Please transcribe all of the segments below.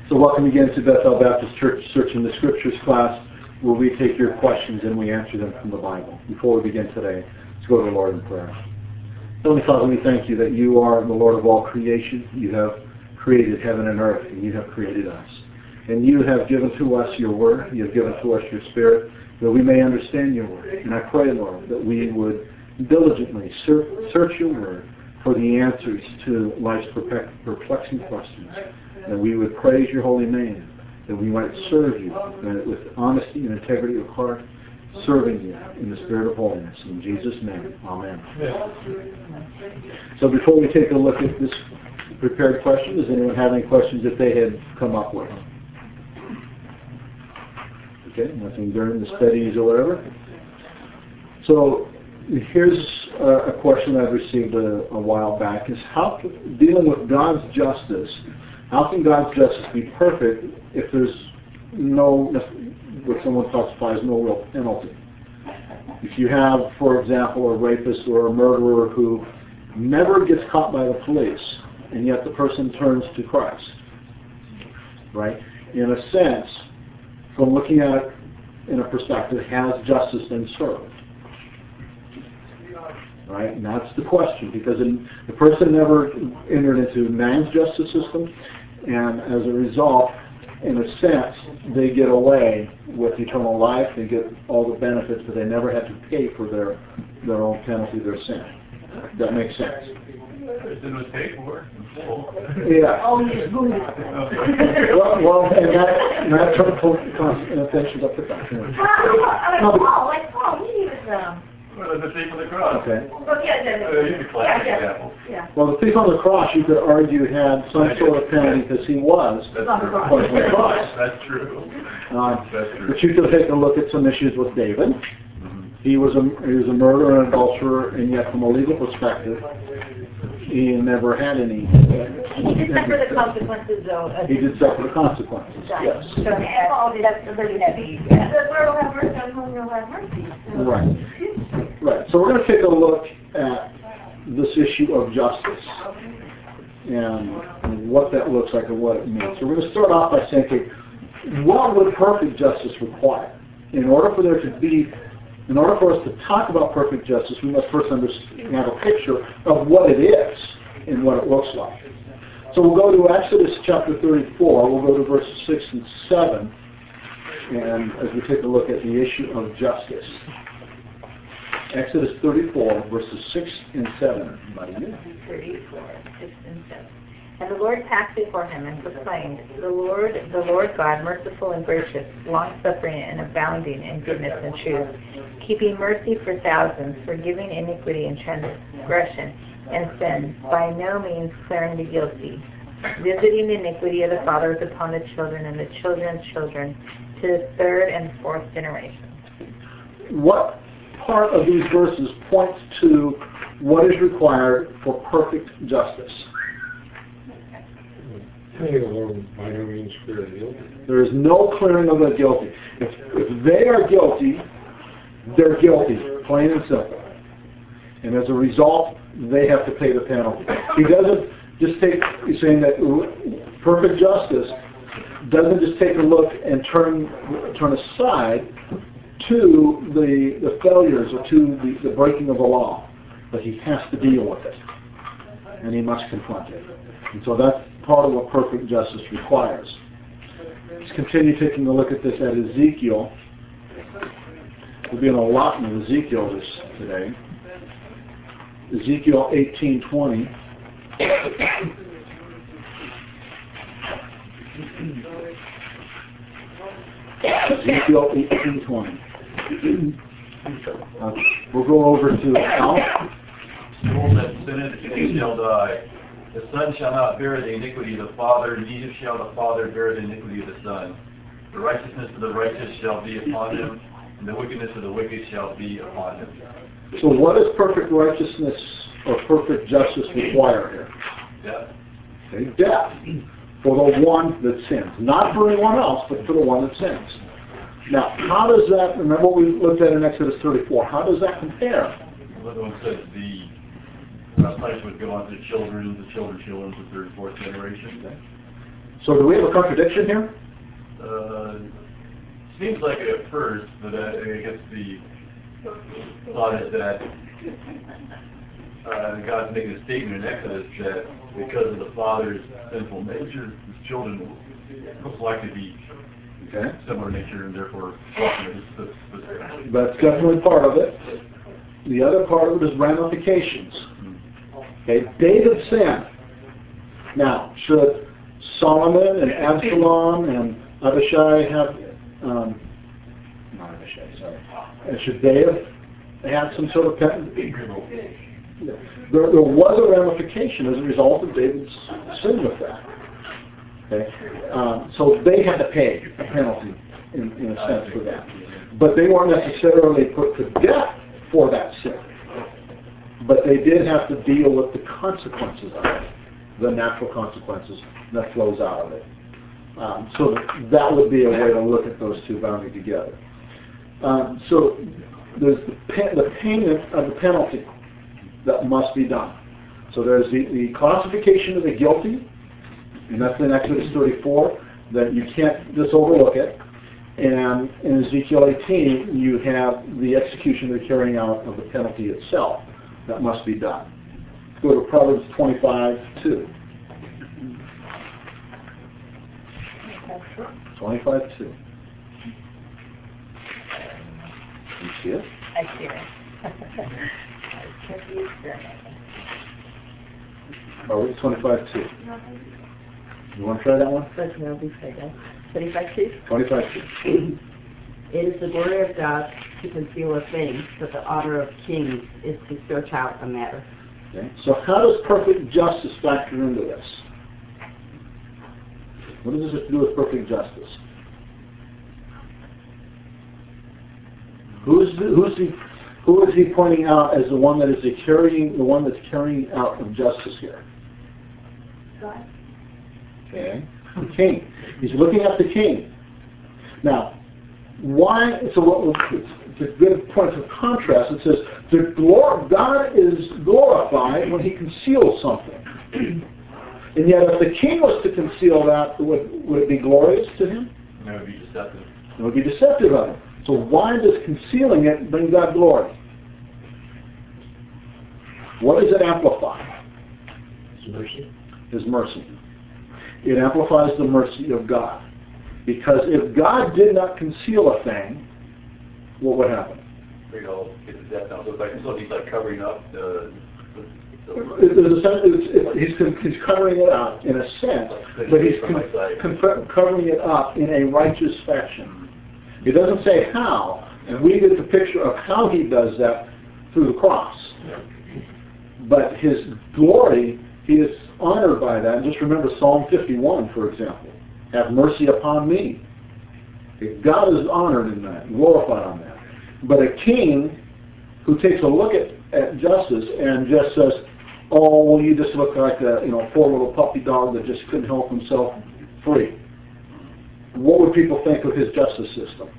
So welcome again to Bethel Baptist Church Searching the Scriptures class, where we take your questions and we answer them from the Bible. Before we begin today, let's go to the Lord in prayer. Heavenly Father, we thank you that you are the Lord of all creation. You have created heaven and earth, and you have created us. And you have given to us your word, you have given to us your spirit, that we may understand your word. And I pray, Lord, that we would diligently search your word for the answers to life's perplexing questions. That we would praise your holy name, that we might serve you with honesty and integrity of heart, serving you in the spirit of holiness. In Jesus' name, amen. So before we take a look at this prepared question, does anyone have any questions that they had come up with? Okay, nothing during the studies or whatever. So here's a question I've received a while back, is how, dealing with God's justice, how can God's justice be perfect if there's no, what someone classifies, no real penalty? If you have, for example, a rapist or a murderer who never gets caught by the police, and yet the person turns to Christ, right? In a sense, from looking at it in a perspective, has justice been served? Right? And that's the question, because the person never entered into man's justice system, and as a result, in a sense, they get away with eternal life. They get all the benefits, but they never had to pay for their own penalty, their sin. That makes sense. It was paid for in full. Yeah. well, and that finishes up the question. Paul, he was. Well, the thief on the cross. Okay. Well, the thief on the cross, you could argue, had some sort of penalty because he was on the cross. That's true. That's true. But you could take a look at some issues with David. He was a murderer and adulterer, and yet from a legal perspective, he never had any. He did suffer the consequences, though. He did suffer the consequences. Yes. So Paul did have somebody that be. The Lord will have mercy on whom He'll have mercy. Right. Right. So we're going to take a look at this issue of justice and what that looks like and what it means. So we're going to start off by saying, okay, what would perfect justice require? In order for us to talk about perfect justice, we must first have a picture of what it is and what it looks like. So we'll go to Exodus chapter 34. We'll go to verses 6 and 7, and as we take a look at the issue of justice. Exodus 34, verses 6 and 7. 34, 6 and 7. And the Lord passed before him and proclaimed, The Lord God, merciful and gracious, long-suffering and abounding in goodness and truth, keeping mercy for thousands, forgiving iniquity and transgression and sin, by no means clearing the guilty, visiting the iniquity of the fathers upon the children and the children's children to the third and fourth generation. What part of these verses points to what is required for perfect justice? By no means clear the guilty. There is no clearing of the guilty. If they are guilty, they're guilty, plain and simple. And as a result, they have to pay the penalty. He doesn't just he's saying that perfect justice doesn't just take a look and turn aside to the failures or to the breaking of the law, but he has to deal with it, and he must confront it. And so that's part of what perfect justice requires. Let's continue taking a look at this at Ezekiel. We'll be in a lot in Ezekiel today. Ezekiel 18:20. Ezekiel 18:20. We'll go over to Al. Soul that sinneth, he shall die. The Son shall not bear the iniquity of the Father, neither shall the Father bear the iniquity of the Son. The righteousness of the righteous shall be upon him, and the wickedness of the wicked shall be upon him. So what does perfect righteousness or perfect justice require here? Death. Okay, death for the one that sins. Not for anyone else, but for the one that sins. Now, how does that, remember what we looked at in Exodus 34, how does that compare? The other one says the punishment would go on to the children, the children's children, the third, fourth generation. Okay. So do we have a contradiction here? Seems like it at first, but I guess the thought is that God's making a statement in Exodus that because of the father's sinful nature, his children will most likely be similar nature and therefore walking in this. That's definitely part of it. The other part of it is ramifications. Okay, David sinned. Now, should Solomon and Absalom and Abishai have, not Abishai, sorry, should they have had some sort of penalty? There was a ramification as a result of David's sin with that. Okay, so they had to pay a penalty in a sense for that, but they weren't necessarily put to death for that sin. But they did have to deal with the consequences of it, the natural consequences that flows out of it. So that would be a way to look at those two bounded together. So there's the payment of the penalty that must be done. So there's the classification of the guilty, and that's in Exodus 34, that you can't just overlook it. And in Ezekiel 18, you have the execution or the carrying out of the penalty itself that must be done. Let's go to Proverbs 25:2. 25:2. You see it? I see it. I was confused for a minute. Proverbs 25:2. You want to try that one? But no, we say that. 25:2. 25:2. It is the glory of God to conceal a thing, but the honor of kings is to search out a matter. Okay. So how does perfect justice factor into this? What does this have to do with perfect justice? Who is he pointing out as the one that is the one that's carrying out of justice here? God. Okay. The king. He's looking at the king. Now, why? So it's a good point of contrast. It says God is glorified when He conceals something, and yet if the king was to conceal that, would it be glorious to him? No, it would be deceptive. It would be deceptive of him. So why does concealing it bring God glory? What does it amplify? His mercy. His mercy. It amplifies the mercy of God. Because if God did not conceal a thing, what would happen? Get the death now. So he's like covering up He's covering it up in a sense, but he's covering it up in a righteous fashion. He doesn't say how, and we get the picture of how he does that through the cross. But his glory, he is honored by that. And just remember Psalm 51, for example. Have mercy upon me. God is honored in that, glorified on that. But a king who takes a look at justice and just says, oh, well, you just look like a poor little puppy dog that just couldn't help himself free. What would people think of his justice system?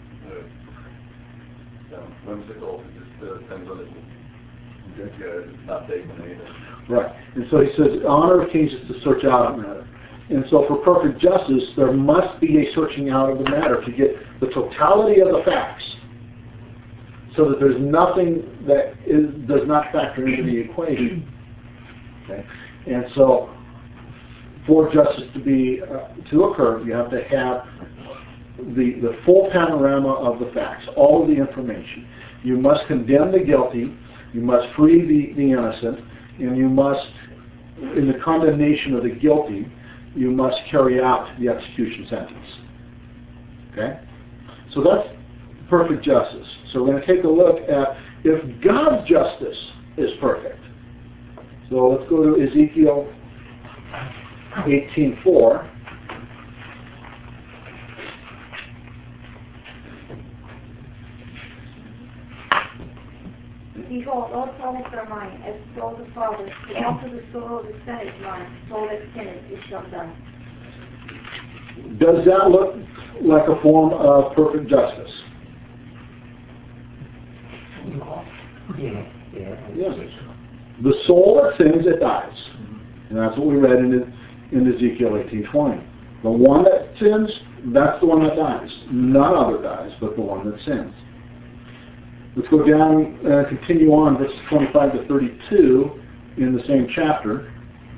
Whimsical. It just depends on it. It's not taking anything. Right. And so he says, honor of kings is to search out a matter. And so for perfect justice, there must be a searching out of the matter to get the totality of the facts so that there's nothing that does not factor into the equation. Okay? And so for justice to occur, you have to have the full panorama of the facts, all of the information. You must condemn the guilty, you must free the innocent, and you must, in the condemnation of the guilty, you must carry out the execution sentence. Okay? So that's perfect justice. So we're going to take a look at if God's justice is perfect. So let's go to Ezekiel 18:4. Behold, all souls are mine, as the soul of the Father, and also the soul of the Son is mine, the soul that sinneth is shall die. Does that look like a form of perfect justice? Yes. The soul that sins, it dies. And that's what we read in Ezekiel 18:20. The one that sins, that's the one that dies. None other dies, but the one that sins. Let's go down, continue on, verses 25 to 32 in the same chapter.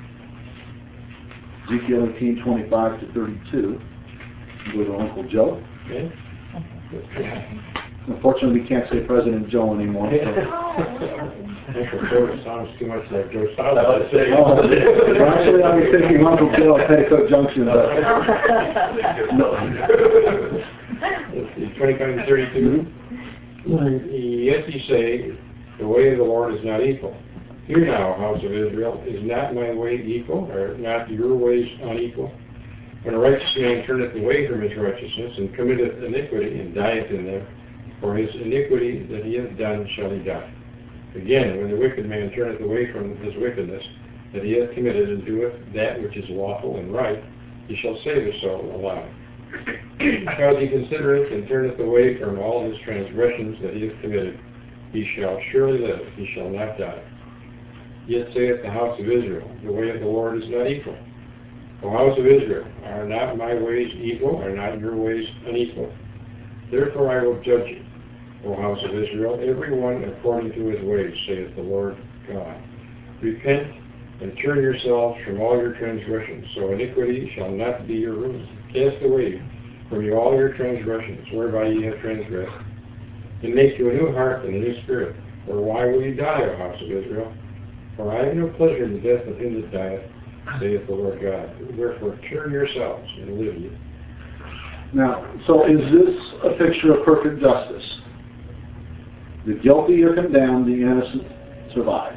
Ezekiel 18, 25 to 32. Go to Uncle Joe. Okay. Unfortunately, we can't say President Joe anymore. So. Uncle Joe sounds too much like Joe Stalin. Actually, I was thinking Uncle Joe at Petticoat Junction, but no. Let's see, 25 to 32. Yet ye say, the way of the Lord is not equal. Hear now, house of Israel, is not my way equal, or not your ways unequal? When a righteous man turneth away from his righteousness, and committeth iniquity, and dieth in them, for his iniquity that he hath done shall he die. Again, when the wicked man turneth away from his wickedness that he hath committed, and doeth that which is lawful and right, he shall save his soul alive. Because he considereth and turneth away from all his transgressions that he hath committed, he shall surely live, he shall not die. Yet saith the house of Israel, the way of the Lord is not equal. O house of Israel, are not my ways equal, are not your ways unequal? Therefore I will judge you, O house of Israel, every one according to his ways, saith the Lord God. Repent and turn yourselves from all your transgressions, so iniquity shall not be your ruin. Cast away from you all your transgressions, whereby ye have transgressed, and make you a new heart and a new spirit. For why will you die, O house of Israel? For I have no pleasure in the death of him that dieth, saith the Lord God. Therefore turn yourselves and live ye. Now, so is this a picture of perfect justice? The guilty are condemned, the innocent survive.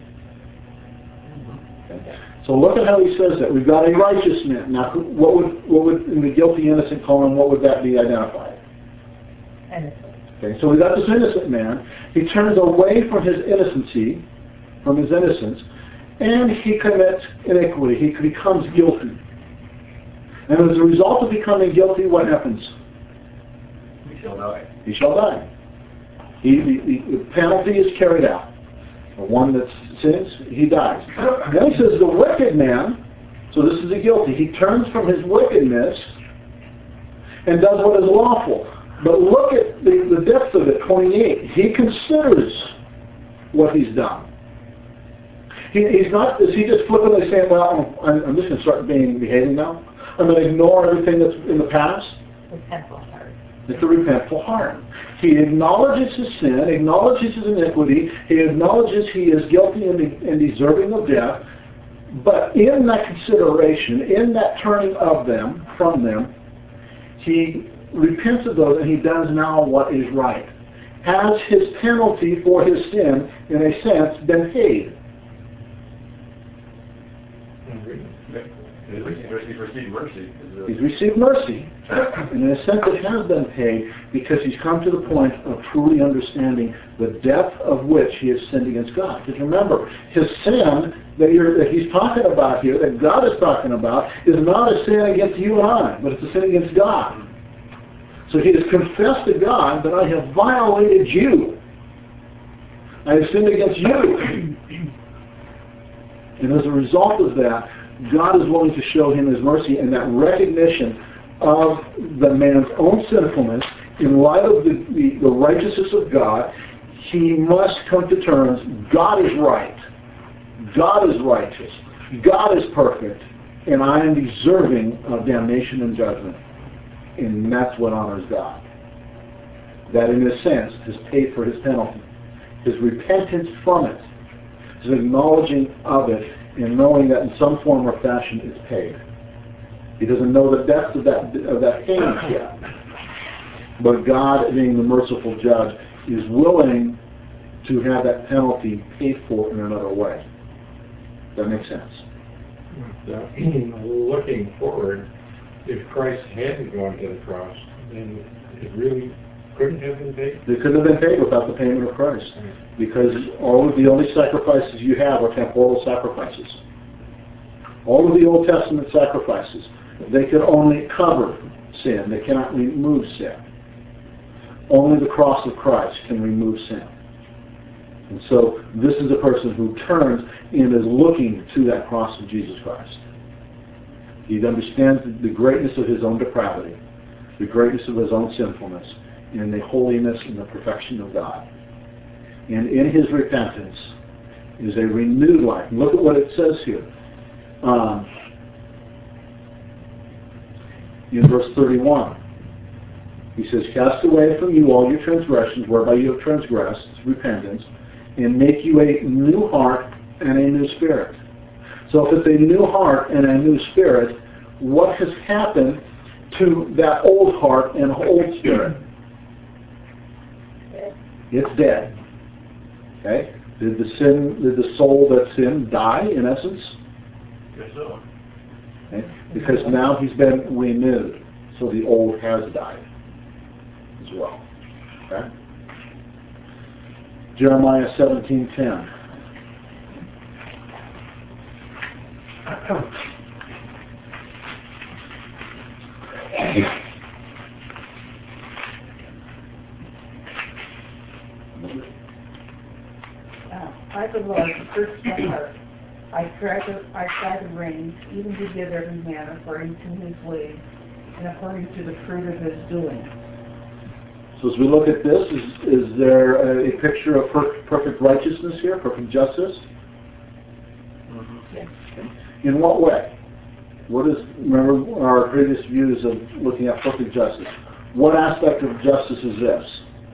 Okay. So look at how he says that. We've got a righteous man. Now, what would in the guilty innocent column, what would that be identified? Innocent. Okay, so we've got this innocent man. He turns away from his innocency, from his innocence, and he commits iniquity. He becomes guilty. And as a result of becoming guilty, what happens? He shall die. He shall die. The penalty is carried out. The one that sins, he dies. Then he says the wicked man, so this is a guilty, he turns from his wickedness and does what is lawful. But look at the depth of it, 28. He considers what he's done. He's not, is he just flippantly saying, well, I'm just going to start behaving now? I'm going to ignore everything that's in the past? Repentful heart. It's a repentful heart. He acknowledges his sin, acknowledges his iniquity, he acknowledges he is guilty and deserving of death, but in that consideration, in that turning of them, from them, he repents of those and he does now what is right. Has his penalty for his sin, in a sense, been paid? He's received mercy. He's received mercy, and in a sense it has been paid because he's come to the point of truly understanding the depth of which he has sinned against God. Because remember, his sin that he's talking about here, that God is talking about, is not a sin against you and I, but it's a sin against God. So he has confessed to God that I have violated you. I have sinned against you. And as a result of that, God is willing to show him his mercy, and that recognition of the man's own sinfulness in light of the righteousness of God, he must come to terms, God is right. God is righteous. God is perfect. And I am deserving of damnation and judgment. And that's what honors God. That in a sense has paid for his penalty. His repentance from it. His acknowledging of it and knowing that in some form or fashion it's paid. He doesn't know the depth of that payment yet. But God, being the merciful judge, is willing to have that penalty paid for in another way. That makes sense. Looking forward, if Christ hadn't gone to the cross, then it really couldn't have been paid? It couldn't have been paid without the payment of Christ. Because all of the only sacrifices you have are temporal sacrifices. All of the Old Testament sacrifices, they could only cover sin. They cannot remove sin. Only the cross of Christ can remove sin. And so this is a person who turns and is looking to that cross of Jesus Christ. He understands the greatness of his own depravity, the greatness of his own sinfulness, and the holiness and the perfection of God. And in his repentance is a renewed life. And look at what it says here. In verse 31, he says, cast away from you all your transgressions, whereby you have transgressed, repentance, and make you a new heart and a new spirit. So if it's a new heart and a new spirit, what has happened to that old heart and old spirit? It's dead. Okay? Did the soul that sinned die, in essence? Yes, so. Okay? Because now he's been renewed. So the old has died as well. Okay? Jeremiah 17:10. I, the Lord, search my heart. I try the reins, even to give every man according to his ways and according to the fruit of his doing. So as we look at this, is there a picture of perfect righteousness here, perfect justice? Mm-hmm. Yes. In what way? Remember our previous views of looking at perfect justice. What aspect of justice is this?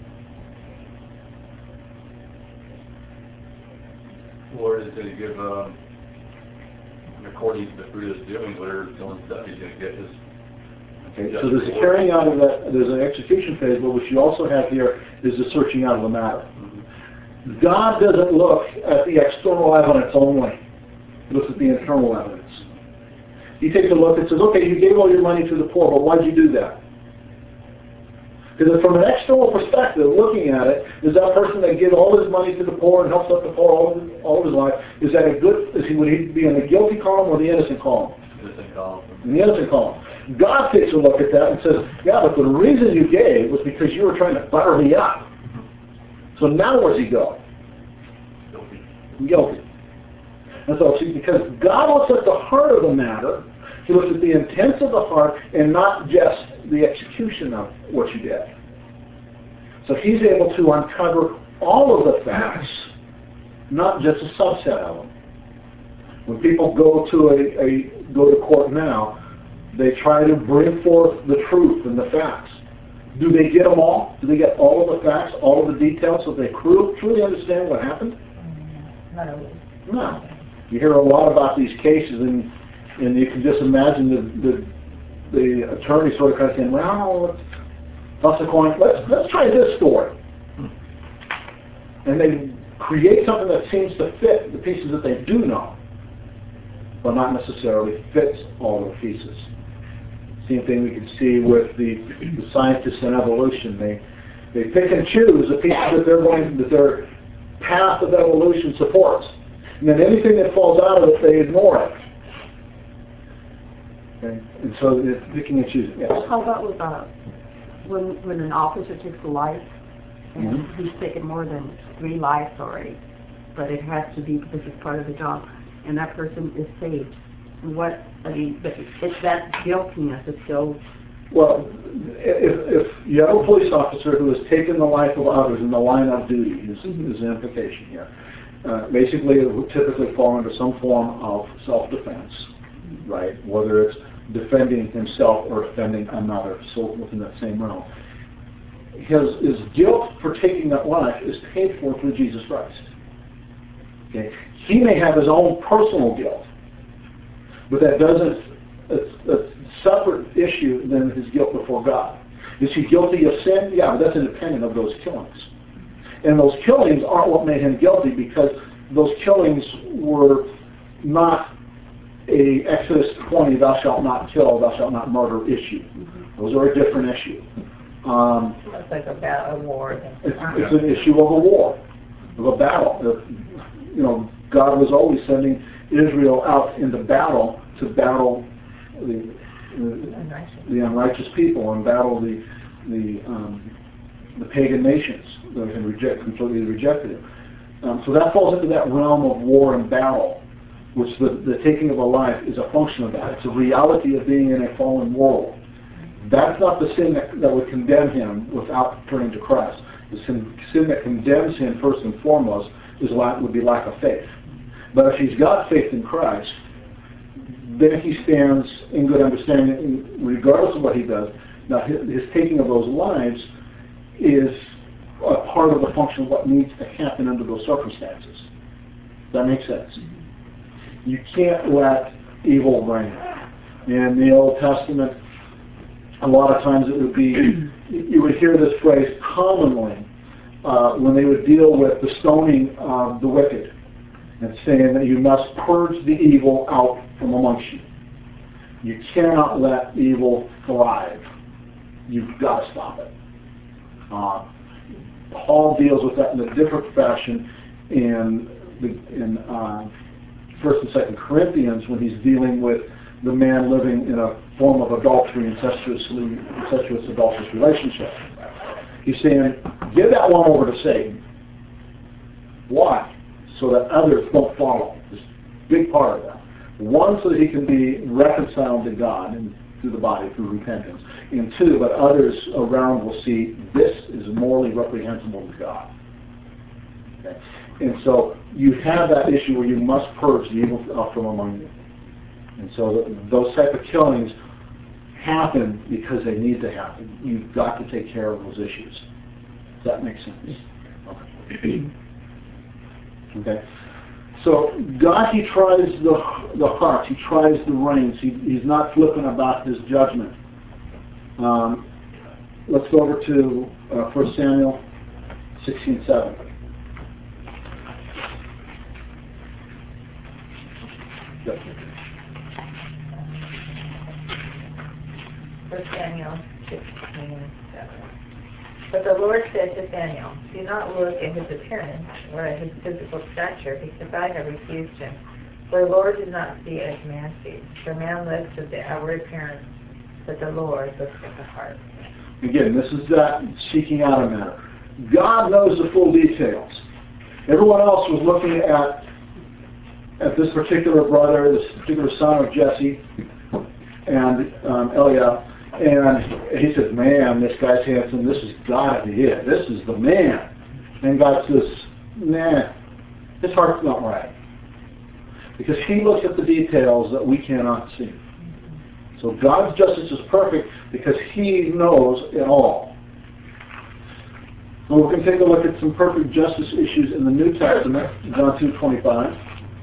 Lord is going to give, according to the fruit of his doing, whatever doing stuff he's going to get his. Okay, so there's a carrying out of that, there's an execution phase, but what you also have here is the searching out of the matter. Mm-hmm. God doesn't look at the external evidence only. He looks at the internal evidence. He takes a look and says, okay, you gave all your money to the poor, but why'd you do that? Because from an external perspective, looking at it, is that person that gives all his money to the poor and helps out the poor all of his life, would he be in the guilty column or the innocent column? Innocent column. In the innocent column. God takes a look at that and says, yeah, but the reason you gave was because you were trying to butter me up. So now where's he go? Guilty. Guilty. And so, see, because God looks at the heart of the matter, he looks at the intents of the heart and not just the execution of what you did. So he's able to uncover all of the facts, not just a subset of them. When people go to court now, they try to bring forth the truth and the facts. Do they get them all? Do they get all of the facts, all of the details, so they truly understand what happened? Not always. No. You hear a lot about these cases, and you can just imagine the attorney sort of kind of saying, well, let's toss a coin. Let's try this story. And they create something that seems to fit the pieces that they do know, but not necessarily fits all of the pieces. Same thing we can see with the scientists in evolution. They pick and choose the pieces that their path of evolution supports. And then anything that falls out of it, they ignore it. Okay? And so they're picking and choosing. Yes. How about with when an officer takes a life, and he's taken more than 3 lives already, but it has to be because it's part of the job, and that person is saved. But it's that guiltiness that's so. Well, if you have a police officer who has taken the life of others in the line of duty, is the implication here. Basically, it would typically fall under some form of self-defense, right? Whether it's defending himself or defending another, so within that same realm. His guilt for taking that life is paid for through Jesus Christ. Okay? He may have his own personal guilt, but that doesn't, it's a separate issue than his guilt before God. Is he guilty of sin? Yeah, but that's independent of those killings. And those killings aren't what made him guilty, because those killings were not a Exodus 20, thou shalt not kill, thou shalt not murder issue. Those are a different issue. It's like a war. It's an issue of a war, of a battle. God was always sending Israel out into battle to battle the unrighteous people and battle the pagan nations that had completely rejected him. So that falls into that realm of war and battle, which the taking of a life is a function of that. It's a reality of being in a fallen world. That's not the sin that would condemn him without turning to Christ. The sin that condemns him first and foremost would be lack of faith. But if he's got faith in Christ, then he stands in good understanding regardless of what he does. Now his taking of those lives is a part of the function of what needs to happen under those circumstances. Does that make sense? You can't let evil reign. In the Old Testament, a lot of times it would be, you would hear this phrase commonly when they would deal with the stoning of the wicked, and saying that you must purge the evil out from amongst you. You cannot let evil thrive. You've got to stop it. Paul deals with that in a different fashion in 1 and 2 Corinthians when he's dealing with the man living in a form of adultery, incestuous adulterous relationship. He's saying, give that one over to Satan. Why? So that others don't follow. This big part of that. One, so that he can be reconciled to God and through the body, through repentance. And two, but others around will see this is morally reprehensible to God. Okay? And so you have that issue where you must purge the evil from among you. And so those type of killings happen because they need to happen. You've got to take care of those issues. Does that make sense? Okay. Okay. So God, he tries the heart. He tries the reins. He's not flippant about his judgment. Let's go over to 1 Samuel 16:7. Yep. 1 Samuel 16:7. But the Lord said to Samuel, do not look at his appearance or at his physical stature, because I have refused him. For the Lord does not see as man sees. For man looks at the outward appearance, but the Lord looks at the heart. Again, this is that seeking out a matter. God knows the full details. Everyone else was looking at this particular brother, this particular son of Jesse, and Eliab, and he says, man, this guy's handsome, this has got to be it, this is the man. And God says, nah, his heart's not right. Because he looks at the details that we cannot see. So God's justice is perfect because he knows it all. And we can take a look at some perfect justice issues in the New Testament, John 2:25.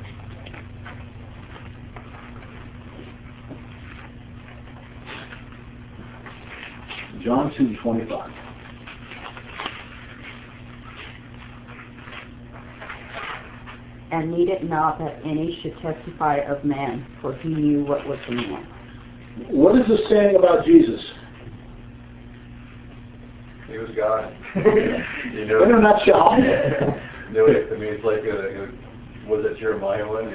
John 2:25. And needed not that any should testify of man, for he knew what was the man. What is this saying about Jesus? He was God. In a nutshell. I mean, it's like, was that Jeremiah one?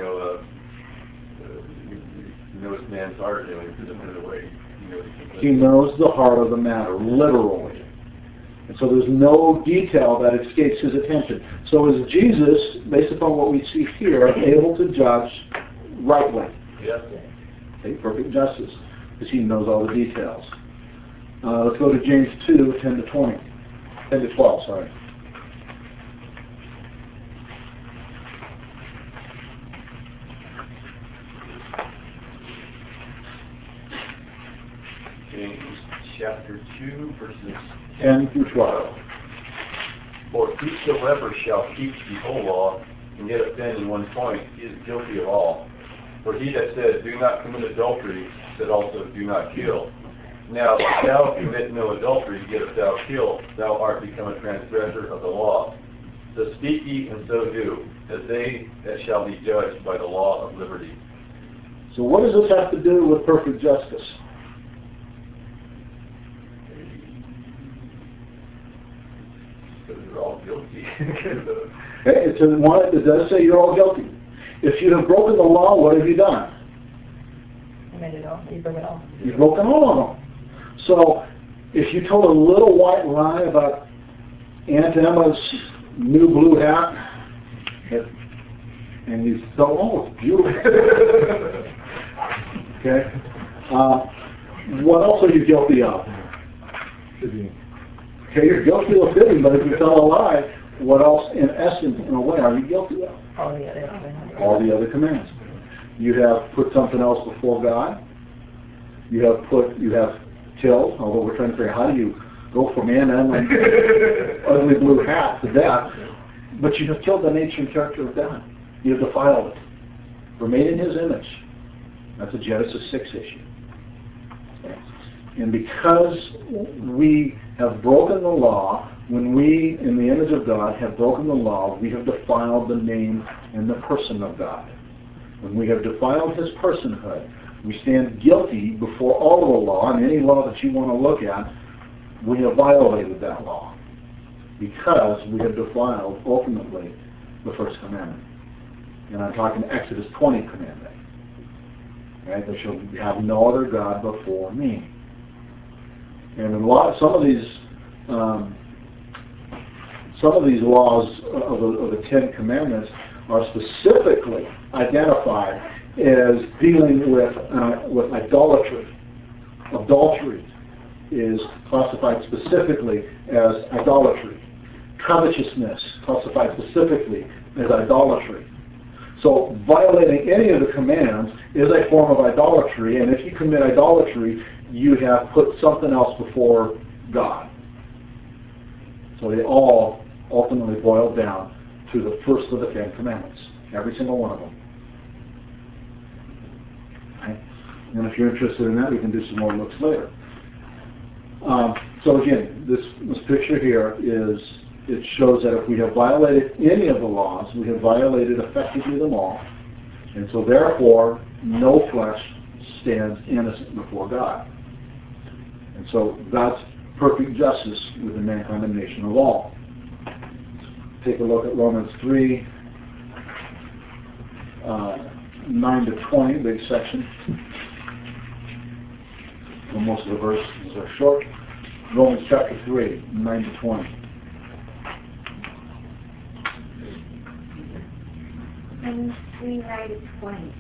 He knows man's heart, he put it away. He knows the heart of the matter, literally. And so there's no detail that escapes his attention. So is Jesus, based upon what we see here, able to judge rightly? Yes. Okay, perfect justice, because he knows all the details. Let's go to James 2:10-20. 10-12, sorry. James chapter 2, verses 10-12. For whosoever shall keep the whole law, and yet offend in one point, he is guilty of all. For he that said, do not commit adultery, said also, do not kill. Now, if thou commit no adultery, yet if thou kill, thou art become a transgressor of the law. So speak ye, and so do, as they that shall be judged by the law of liberty. So what does this have to do with perfect justice? Because they're all guilty. Okay, it's one, it does say you're all guilty. If you have broken the law, what have you done? You made it all. You broke it all. You've broken all of them. So if you told a little white lie about Aunt Emma's new blue hat, and you thought, oh, it's beautiful. Okay? What else are you guilty of? Okay, you're guilty of fibbing, but if you tell a lie, what else, in essence, in a way, are you guilty of? All the other commandments. All the other commands. You have put something else before God. You have killed, although we're trying to figure out how do you go from man and ugly blue hat to death, but you have killed the nature and character of God. You have defiled it. We're made in His image. That's a Genesis 6 issue. And because we have broken the law, when we, in the image of God, have broken the law, we have defiled the name and the person of God. When we have defiled His personhood, we stand guilty before all of the law, and any law that you want to look at, we have violated that law because we have defiled, ultimately, the first commandment. And I'm talking Exodus 20 commandment. Right? There shall have no other God before me. And some of these laws of the Ten Commandments are specifically identified as dealing with idolatry. Adultery is classified specifically as idolatry. Covetousness classified specifically as idolatry. So violating any of the commands is a form of idolatry, and if you commit idolatry, you have put something else before God. So they all ultimately boil down to the first of the Ten Commandments, every single one of them. Okay? And if you're interested in that, we can do some more looks later. So again, this picture here it shows that if we have violated any of the laws, we have violated effectively the law, and so therefore no flesh stands innocent before God. And so God's perfect justice with the non-condemnation of all. Take a look at Romans 3, 9 to 20, big section. Well, most of the verses are short. Romans chapter 3, 9 to 20. Romans 3, 9 to 20.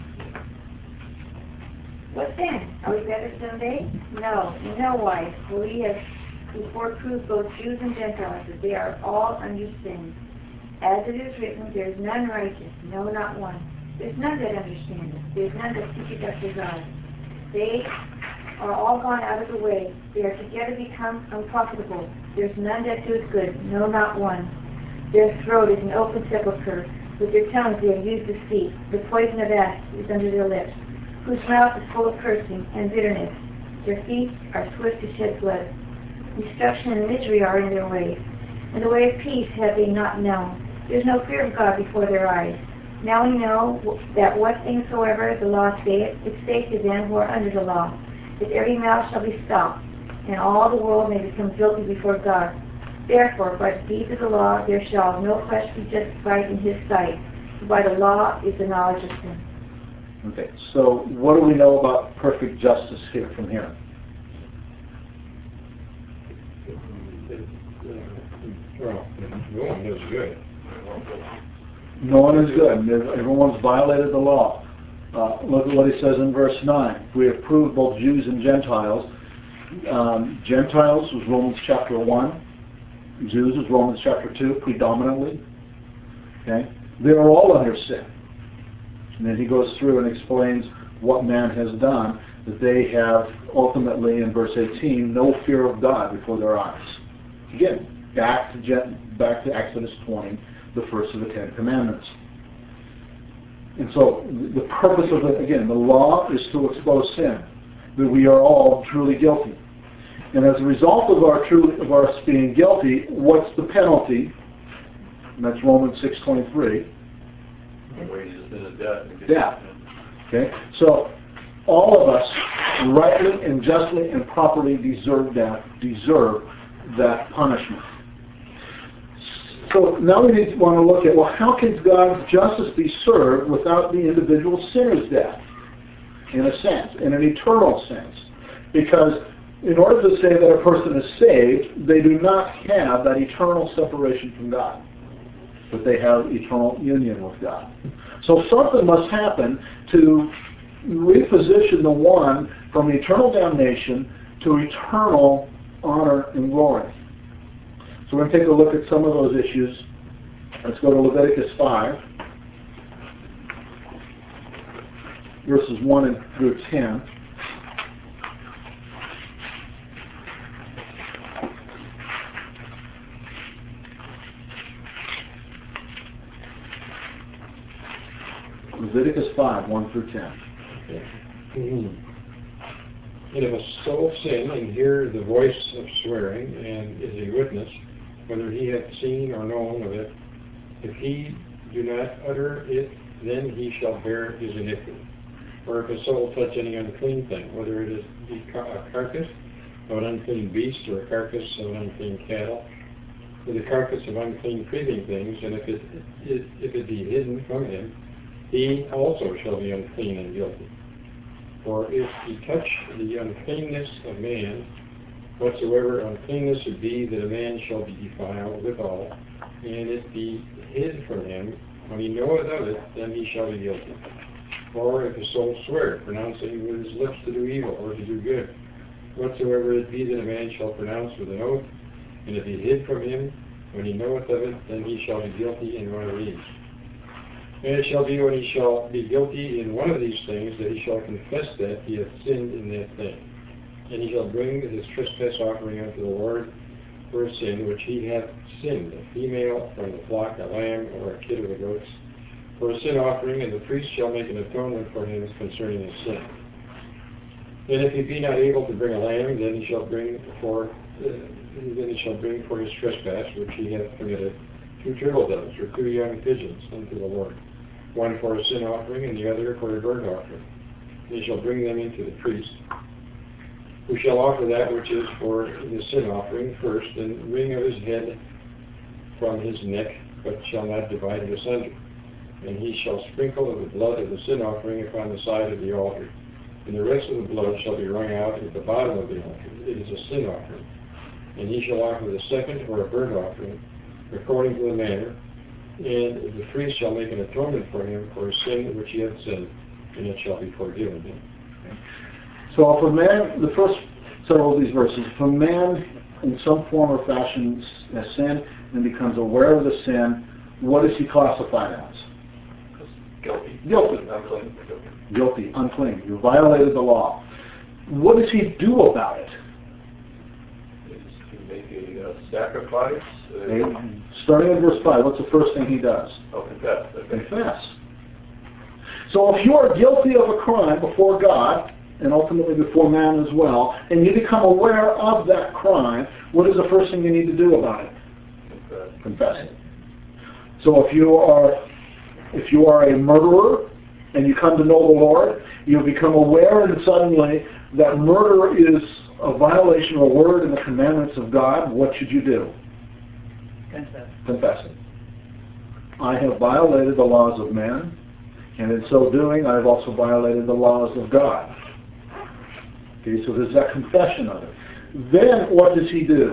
What then? Are we better someday? No, in no wise. For we have before proved both Jews and Gentiles that they are all under sin. As it is written, there is none righteous, no, not one. There is none that understandeth. There is none that seeketh after God. They are all gone out of the way. They are together become unprofitable. There is none that doeth good, no, not one. Their throat is an open sepulchre. With their tongues they have used deceit. The poison of asps is under their lips, whose mouth is full of cursing and bitterness. Their feet are swift to shed blood. Destruction and misery are in their ways, and the way of peace have they not known. There is no fear of God before their eyes. Now we know that what things soever the law saith, it saith to them who are under the law, that every mouth shall be stopped, and all the world may become guilty before God. Therefore, by the deeds of the law there shall no flesh be justified in His sight, for by the law is the knowledge of sin. Okay, so what do we know about perfect justice here from here? Well, no one is good. No one is good. Everyone's violated the law. Look at what he says in verse 9. We have proved both Jews and Gentiles. Gentiles was Romans chapter 1. Jews was Romans chapter 2, predominantly. Okay? They are all under sin. And then he goes through and explains what man has done, that they have ultimately, in verse 18, no fear of God before their eyes. Again, back to Exodus 20, the first of the Ten Commandments. And so the purpose of it, again, the law is to expose sin, that we are all truly guilty. And as a result of our being guilty, what's the penalty? And that's Romans 6:23. The wages of sin is death. Death. Okay? So all of us rightly and justly and properly deserve that punishment. So now we want to look at, well, how can God's justice be served without the individual sinner's death? In a sense, in an eternal sense. Because in order to say that a person is saved, they do not have that eternal separation from God. but they have eternal union with God. So something must happen to reposition the one from eternal damnation to eternal honor and glory. So we're going to take a look at some of those issues. Let's go to Leviticus 5, verses 1 through 10. Leviticus 5, 1 through 10. And if a soul sin and hear the voice of swearing, and is a witness, whether he hath seen or known of it, if he do not utter it, then he shall bear his iniquity. Or if a soul touch any unclean thing, whether it is a carcass of an unclean beast, or a carcass of an unclean cattle, or the carcass of unclean creeping things, and if it be hidden from him, he also shall be unclean and guilty. For if he touch the uncleanness of man, whatsoever uncleanness it be, that a man shall be defiled withal, and it be hid from him, when he knoweth of it, then he shall be guilty. Or if a soul swear, pronouncing with his lips to do evil, or to do good, whatsoever it be that a man shall pronounce with an oath, and it be hid from him, when he knoweth of it, then he shall be guilty in one of these. And it shall be when he shall be guilty in one of these things, that he shall confess that he hath sinned in that thing. And he shall bring his trespass offering unto the Lord for a sin which he hath sinned, a female from the flock, a lamb, or a kid of the goats, for a sin offering, and the priest shall make an atonement for him concerning his sin. And if he be not able to bring a lamb, then he shall bring for his trespass which he hath committed 2 turtle doves, or 2 young pigeons unto the Lord, one for a sin offering, and the other for a burnt offering. And he shall bring them into the priest, who shall offer that which is for the sin offering first, and wring of his head from his neck, but shall not divide it asunder. And he shall sprinkle of the blood of the sin offering upon the side of the altar. And the rest of the blood shall be wrung out at the bottom of the altar. It is a sin offering. And he shall offer the second for a burnt offering, according to the manner, and the priest shall make an atonement for him for a sin which he hath sinned, and it shall be forgiven him. So if a man, the first several of these verses, if a man in some form or fashion has sinned and becomes aware of the sin, what is he classified as? Guilty. Guilty. Unclean. Guilty, unclean. You violated the law. What does he do about it? Is he make a sacrifice? Starting in verse 5, what's the first thing he does? Oh, confess. Okay. Confess. So if you are guilty of a crime before God, and ultimately before man as well, and you become aware of that crime, what is the first thing you need to do about it? Confess it. So if you are a murderer and you come to know the Lord, you become aware and suddenly that murder is a violation of a word in the commandments of God, what should you do? Confess it. I have violated the laws of man, and in so doing I have also violated the laws of God. Okay, so there's that confession of it. Then what does he do?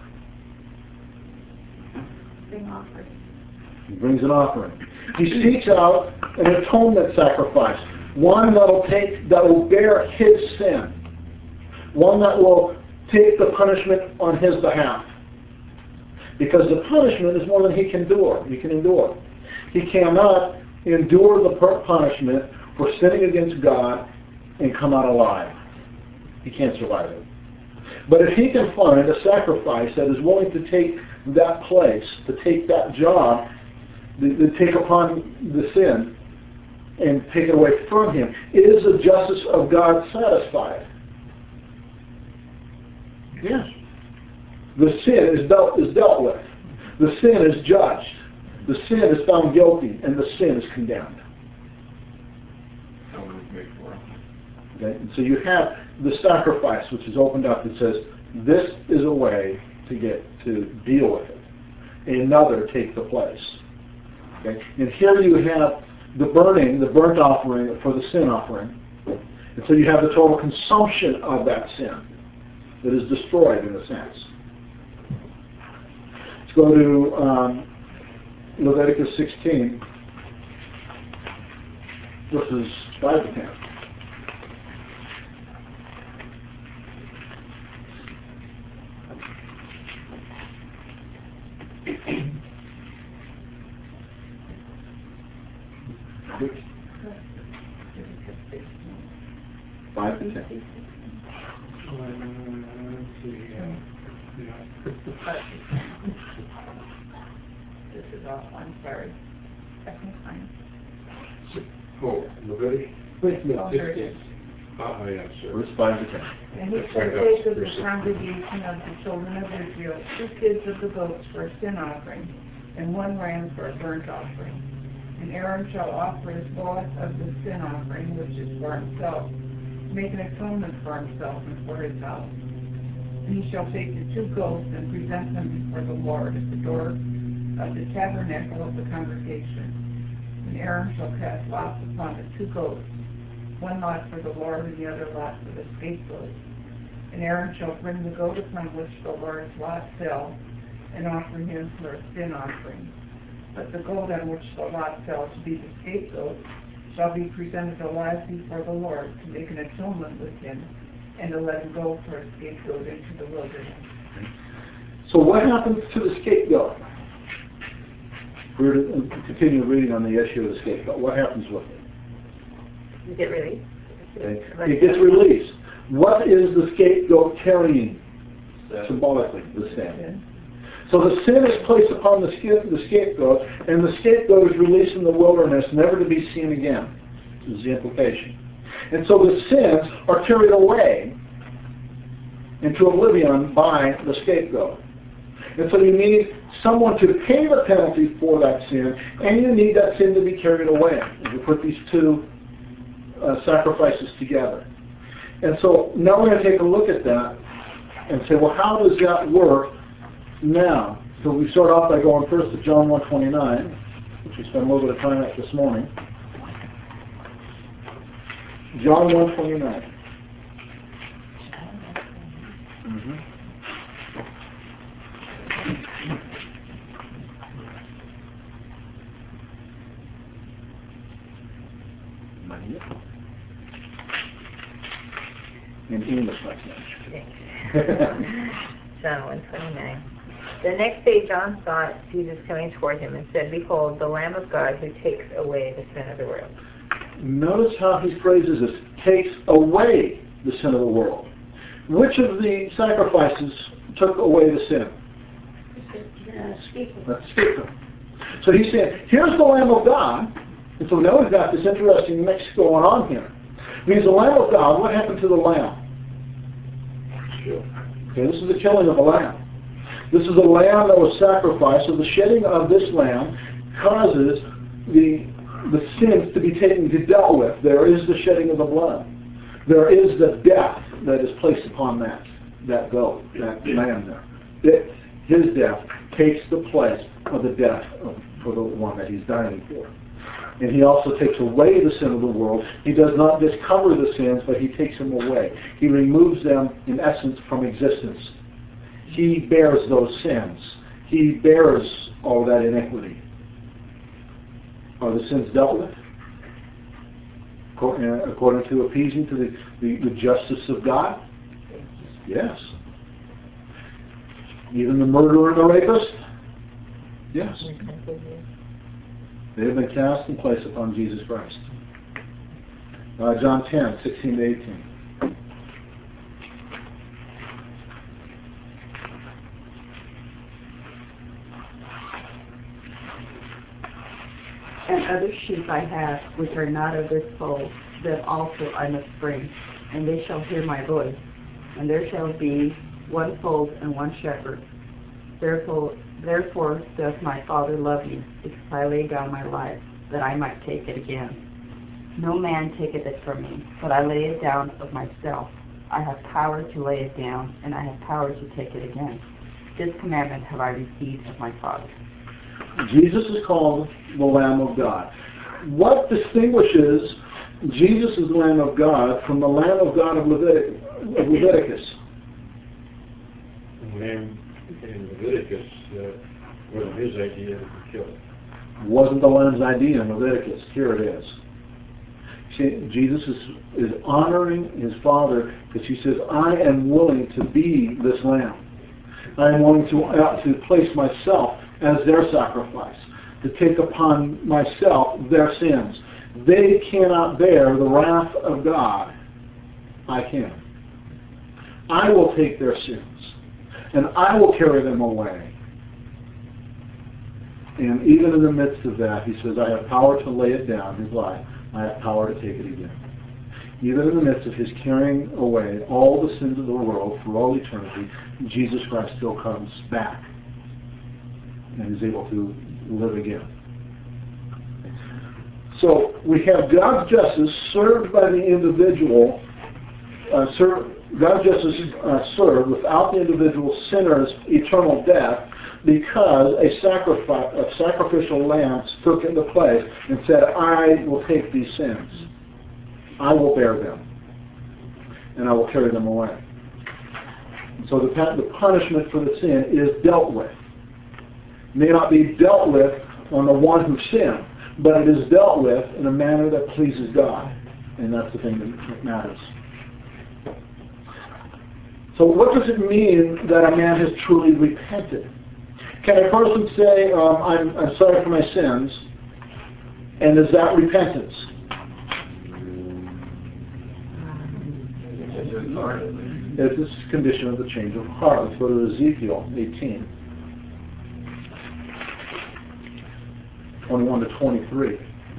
Bring offering. He brings an offering. He seeks out an atonement sacrifice, one that will bear his sin, one that will take the punishment on his behalf. Because the punishment is more than he can endure. He cannot endure the punishment for sinning against God and come out alive. He can't survive it. But if he can find a sacrifice that is willing to take that place, to take that job, to take upon the sin and take it away from him, is the justice of God satisfied? Yes. The sin is dealt with. The sin is judged. The sin is found guilty, and the sin is condemned. Okay? And so you have the sacrifice which is opened up that says, this is a way to deal with it. Another take the place. Okay? And here you have the burnt offering for the sin offering. And so you have the total consumption of that sin that is destroyed in a sense. Let's go to Leviticus 16, verses 5 to 10. Five to 10. This is off, I'm sorry. Second time. Oh, Leviticus? Oh, there it is. Yeah, sir. Verse 5 to 10. And he shall take of the congregation of the children of Israel 2 kids of the goats for a sin offering, and 1 ram for a burnt offering. And Aaron shall offer his blood of the sin offering, which is for himself, to make an atonement for himself and for his house. And he shall take the 2 goats and present them before the Lord at the door of the tabernacle of the congregation. And Aaron shall cast lots upon the 2 goats, 1 lot for the Lord and the other lot for the scapegoat. And Aaron shall bring the goat upon which the Lord's lot fell, and offer him for a sin offering. But the goat on which the lot fell to be the scapegoat shall be presented alive before the Lord to make an atonement with him, and to let him go for a scapegoat into the wilderness. So what happens to the scapegoat? We're to continue reading on the issue of the scapegoat. What happens with it? You get released. Okay. It gets released. What is the scapegoat carrying? Symbolically, the sin. So the sin is placed upon the scapegoat, and the scapegoat is released in the wilderness, never to be seen again, is the implication. And so the sins are carried away into oblivion by the scapegoat. And so you need someone to pay the penalty for that sin, and you need that sin to be carried away. And you put these 2 sacrifices together. And so now we're going to take a look at that and say, well, how does that work now? So we start off by going first to John 1:29, which we spent a little bit of time at this morning. John 1:29. In English, my John 1:29. The next day John saw Jesus coming toward him and said, "Behold, the Lamb of God who takes away the sin of the world." Notice how he phrases this, takes away the sin of the world. Which of the sacrifices took away the sin? That's the scapegoat. So he's saying, here's the Lamb of God. And so now we've got this interesting mix going on here. It means the Lamb of God, what happened to the Lamb? Okay, this is the killing of a lamb. This is a lamb that was sacrificed. So the shedding of this lamb causes the sins to be dealt with. There is the shedding of the blood. There is the death that is placed upon that goat, that lamb there. His death takes the place of the death for the one that he's dying for. And he also takes away the sin of the world. He does not just cover the sins, but he takes them away. He removes them, in essence, from existence. He bears those sins. He bears all that iniquity. Are the sins dealt with? According to appeasing to the justice of God? Yes. Even the murderer and the rapist? Yes. They have been cast and placed upon Jesus Christ. John 10, 16 to 18. And other sheep I have, which are not of this fold, them also I must bring, and they shall hear my voice. And there shall be 1 fold and 1 shepherd. Therefore does my Father love me, because I lay down my life, that I might take it again. No man taketh it from me, but I lay it down of myself. I have power to lay it down, and I have power to take it again. This commandment have I received of my Father. Jesus is called the Lamb of God. What distinguishes Jesus as the Lamb of God from the Lamb of God of Leviticus? The Lamb in Leviticus wasn't his idea to kill it. Wasn't the lamb's idea in Leviticus. Here it is. See, Jesus is honoring his Father because he says, I am willing to be this lamb. I am willing to place myself as their sacrifice, to take upon myself their sins. They cannot bear the wrath of God. I can. I will take their sins, and I will carry them away. And even in the midst of that, he says, I have power to lay it down, his life. I have power to take it again. Even in the midst of his carrying away all the sins of the world for all eternity, Jesus Christ still comes back and is able to live again. So we have God's justice served by the individual, God's justice served without the individual sinner's eternal death, because a sacrificial lamb took into place and said, I will take these sins. I will bear them. And I will carry them away. And so the punishment for the sin is dealt with. It may not be dealt with on the one who sinned, but it is dealt with in a manner that pleases God. And that's the thing that matters. So what does it mean that a man has truly repented? Can a person say, I'm sorry for my sins, and is that repentance? It's this condition of the change of heart. Let's go to Ezekiel 18, 21 to 23.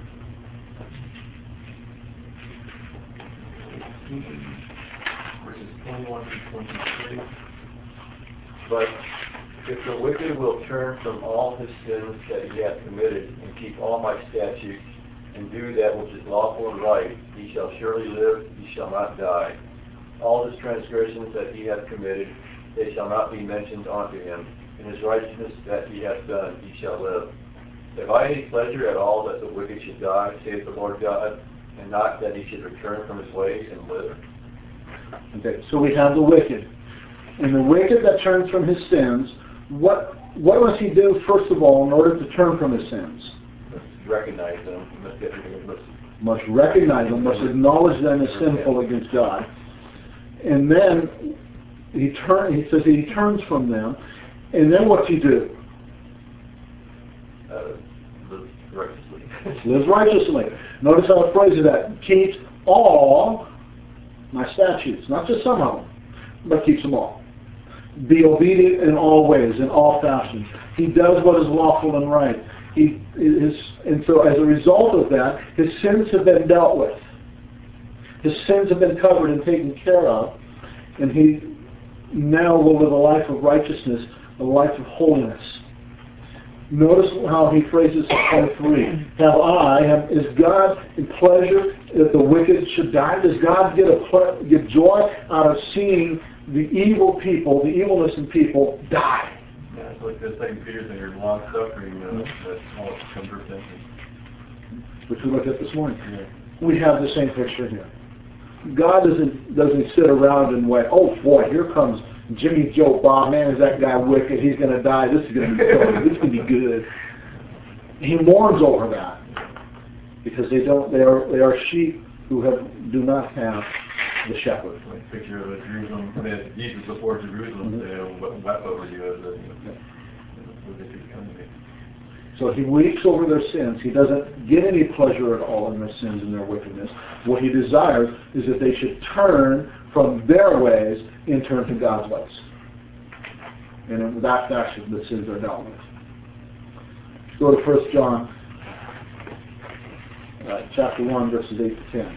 Verses 21 to 23. But if the wicked will turn from all his sins that he hath committed, and keep all my statutes, and do that which is lawful and right, he shall surely live, he shall not die. All his transgressions that he hath committed, they shall not be mentioned unto him. In his righteousness that he hath done, he shall live. Have I any pleasure at all that the wicked should die, saith the Lord God, and not that he should return from his ways and live? Okay, so we have the wicked. And the wicked that turns from his sins, what must he do, first of all, in order to turn from his sins? Recognize them. Must recognize them, must acknowledge them as sinful against God. And then he says he turns from them. And then what's he do? Lives righteously. Lives righteously. Notice how it phrases that. Keeps all my statutes. Not just some of them, but keeps them all. Be obedient in all ways, in all fashions. He does what is lawful and right. And so as a result of that, his sins have been dealt with. His sins have been covered and taken care of. And he now will live a life of righteousness, a life of holiness. Notice how he phrases 23. Is God in pleasure that the wicked should die? Does God get joy out of seeing the evil people, the evilness in people, die? Yeah, it's like the second Peter's in your long suffering that all comes to repentance. Which we looked at this morning. Yeah. We have the same picture here. God doesn't sit around and wait, oh boy, here comes Jimmy, Joe, Bob, man, is that guy wicked, he's going to die, this is going to be good, this is going to be good. He mourns over that because they are sheep who do not have the shepherd. Like picture of Jerusalem, Jesus before Jerusalem, wept over you as what they could come to me. So he weeps over their sins. He doesn't get any pleasure at all in their sins and their wickedness. What he desires is that they should turn from their ways and turn to God's ways. And in that fashion, the sins are dealt with. Let's go to 1 John chapter 1, verses 8 to 10.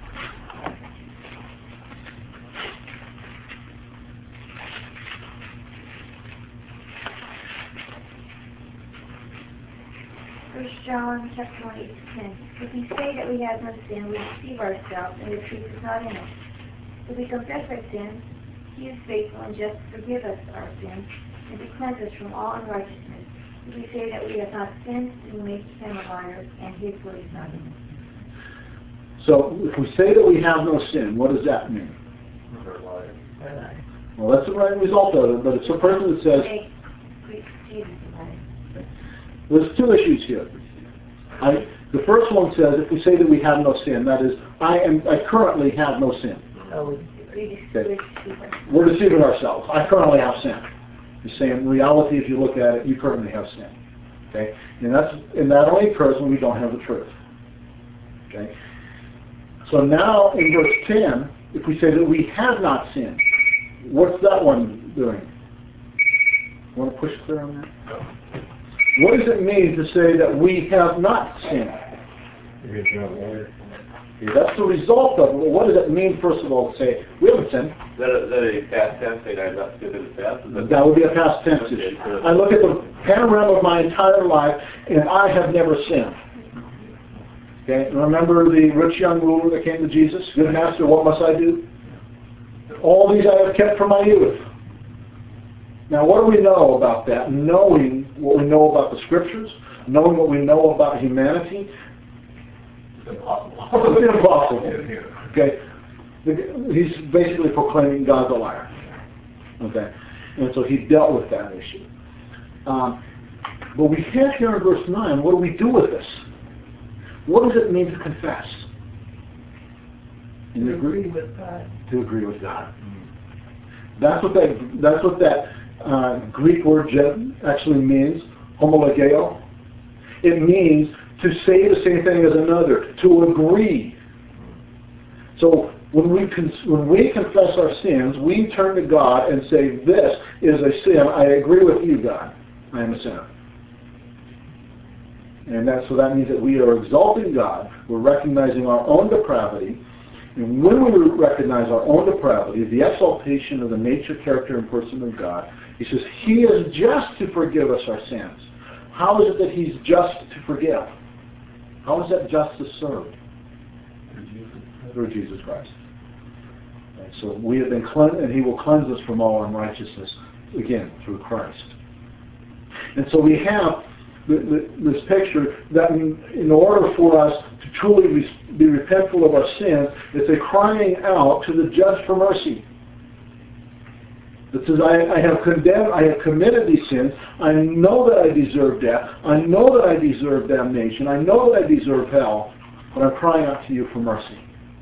John chapter 1, 8 to 10. If we say that we have no sin, we deceive ourselves, and the truth is not in us. If we confess our sins, he is faithful and just to forgive us our sins, and to cleanse us from all unrighteousness. If we say that we have not sinned, we make him a liar, and his word is not in us. So, if we say that we have no sin, what does that mean? We're a liar. Well, that's the right result of it, but it's a person that says... Jesus is a liar. There's two issues here. The first one says, if we say that we have no sin, that is, I currently have no sin. Okay. We're deceiving ourselves. I currently have sin. You're saying, in reality, if you look at it, you currently have sin. Okay? And that only occurs when we don't have the truth. Okay? So now, in verse 10, if we say that we have not sinned, what's that one doing? You want to push clear on that? No. What does it mean to say that we have not sinned? Okay, that's the result of it. Well, what does it mean, first of all, to say we haven't sinned? Is that a past tense thing? I've not sinned in the past? That would be a past tense issue. I look at the panorama of my entire life, and I have never sinned. Okay, remember the rich young ruler that came to Jesus? Good master, what must I do? All these I have kept from my youth. Now, what do we know about that? Knowing what we know about the Scriptures, knowing what we know about humanity, It's impossible. it's impossible. Okay, he's basically proclaiming God's a liar. Okay, and so he dealt with that issue. But we have here in verse 9, what do we do with this? What does it mean to confess? To agree with God. To agree with God. That's what that Greek word actually means, homologeo. It means to say the same thing as another, to agree. So when we confess our sins, we turn to God and say, this is a sin. I agree with you, God. I am a sinner. And so that means that we are exalting God. We're recognizing our own depravity. And when we recognize our own depravity, the exaltation of the nature, character, and person of God, he says, he is just to forgive us our sins. How is it that he's just to forgive? How is that justice served? Through Jesus Christ. And so we have been cleansed, and he will cleanse us from all unrighteousness, again, through Christ. And so we have this picture that in order for us to truly be repentful of our sins, it's a crying out to the judge for mercy. It says, I have committed these sins. I know that I deserve death. I know that I deserve damnation. I know that I deserve hell. But I'm crying out to you for mercy.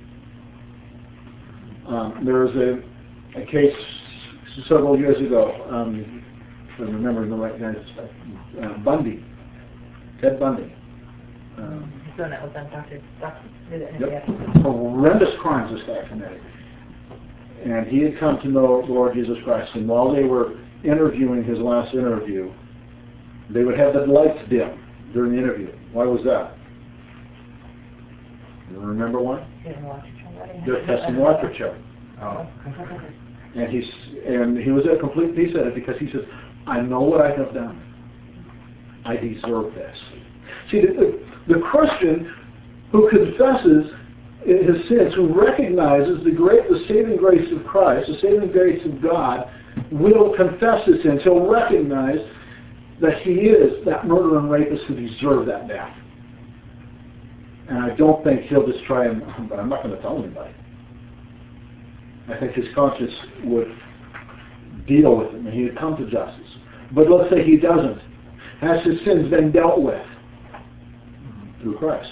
There was a case several years ago. If I'm remembering the right guy's Bundy. Ted Bundy. He's doing it with them, Dr. Yep. Horrendous crimes this guy committed. And he had come to know the Lord Jesus Christ. And while they were interviewing his last interview, they would have the lights dim during the interview. Why was that? You remember why? They're testing water chill. Oh. And he was at complete peace at it because he says, I know what I have done. I deserve this. See, the Christian who confesses his sins, who recognizes the saving grace of Christ, the saving grace of God, will confess his sins. He'll recognize that he is that murderer and rapist who deserved that death. And I don't think he'll just try and, but I'm not going to tell anybody. I think his conscience would deal with him and he would come to justice. But let's say he doesn't. Has his sins been dealt with through Christ?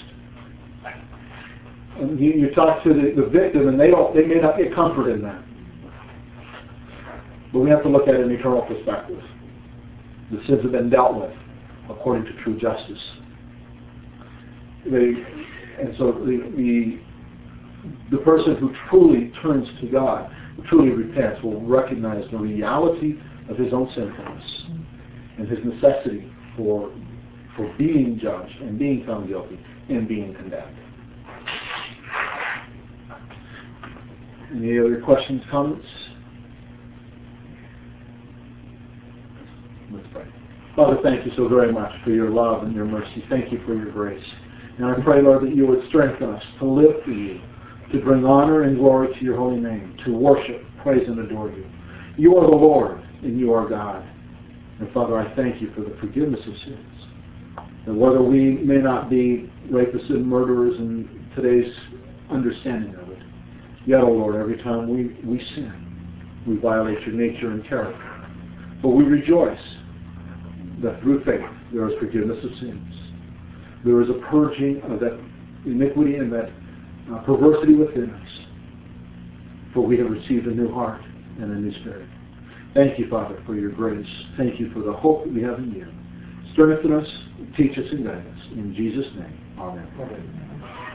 And you talk to the victim and they may not get comfort in that. But we have to look at it in an eternal perspective. The sins have been dealt with according to true justice. And so the person who truly turns to God, who truly repents, will recognize the reality of his own sinfulness and his necessity for being judged and being found guilty and being condemned. Any other questions, comments? Let's pray. Father, thank you so very much for your love and your mercy. Thank you for your grace. And I pray, Lord, that you would strengthen us to live for you, to bring honor and glory to your holy name, to worship, praise, and adore you. You are the Lord, and you are God. And Father, I thank you for the forgiveness of sins. And whether we may not be rapists and murderers in today's understanding of it, yet, oh Lord, every time we sin, we violate your nature and character. But we rejoice that through faith there is forgiveness of sins. there is a purging of that iniquity and that perversity within us. For we have received a new heart and a new spirit. Thank you, Father, for your grace. Thank you for the hope that we have in you. Strengthen us, teach us, and guide us. In Jesus' name, amen.